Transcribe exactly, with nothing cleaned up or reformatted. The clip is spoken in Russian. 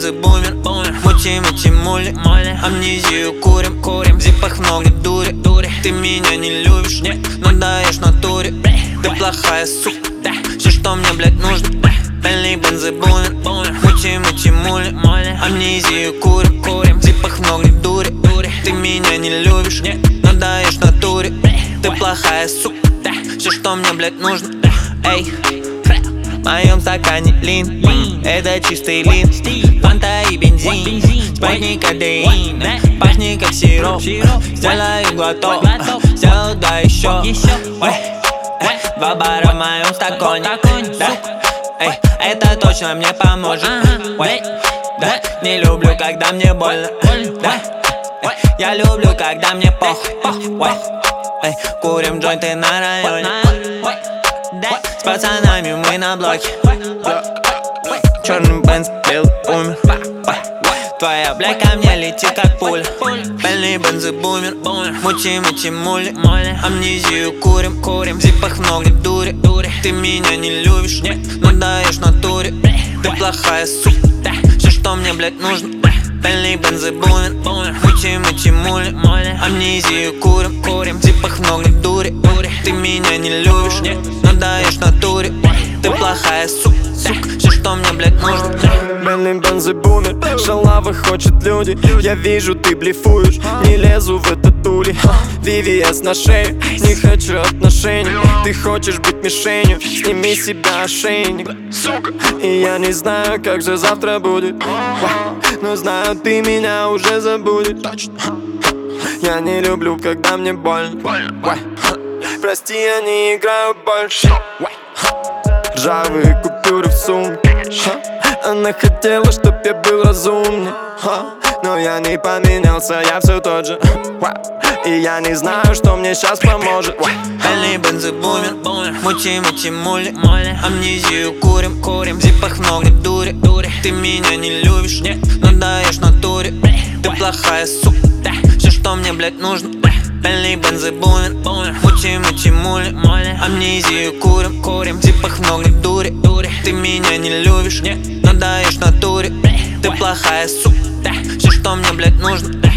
бензобумер, мути, мути, мули, амнезию курим, курим, в зипах много дури, дури. Ты меня не любишь, нет, но даешь натуре. Ты плохая сука, все, что мне, блядь, нужно. Дальний бензобумер, мути, мути, мули, амнезию курим, курим, в зипах много дури, дури. Ты меня не любишь, нет, но даешь натуре. Ты плохая сука, все, что мне, блядь, нужно. Эй, в моем стакане лин, это чистый лин, фанта и бензин, спайни кадеин, пахнет как сироп. Сделаю глоток, сделаю да еще. Два бара в моем стакане, да. Эй, это точно мне поможет. Да, не люблю, когда мне больно. Да, я люблю, когда мне похуй. Эй, курим джойнты на районе. С пацанами мы на блоке. Черный бенз, белый умер. Твоя блядь ко мне летит как пуля. Пальный бензобумер, мути, мути, мули, амнезию курим, курим, в зипах много дури, дури. Ты меня не любишь, нет, но даешь натуре. Ты плохая сука, все, что мне, блядь, нужно. Пальный бензобумер, мути, мути, мули, амнезию курим, курим, в зипах много дури, дури. Ты меня не любишь, нет, но даешь натуре. Ты плохая сука, все, что мне, блядь, нужно. Пальный бензобумер, шалавы хочет люди. Я вижу, ты блефуешь, не лезу в этот ули. ви ви эс на шею, не хочу отношений. Ты хочешь быть мишенью, сними с себя ошейник. И я не знаю, как же завтра будет, но знаю, ты меня уже забудешь. Я не люблю, когда мне больно. Прости, я не играю больше. Ржавые купюры в сумке. Она хотела, чтоб я был разумней, но я не поменялся, я все тот же. И я не знаю, что мне сейчас поможет. Пальный бензобумер, мути, мути, мули, амнезию курим, курим, в зипах много дури, дури. Ты меня не любишь, нет, но даешь натуре. Ты плохая сука, все, что мне, блядь, нужно. Пальный бензобумер, мути, мути, мули, амнезию курим, курим, в зипах много дури, дури. Ты меня не любишь, нет, но даешь натуре. Ты плохая сука, все, что мне, блядь, нужно.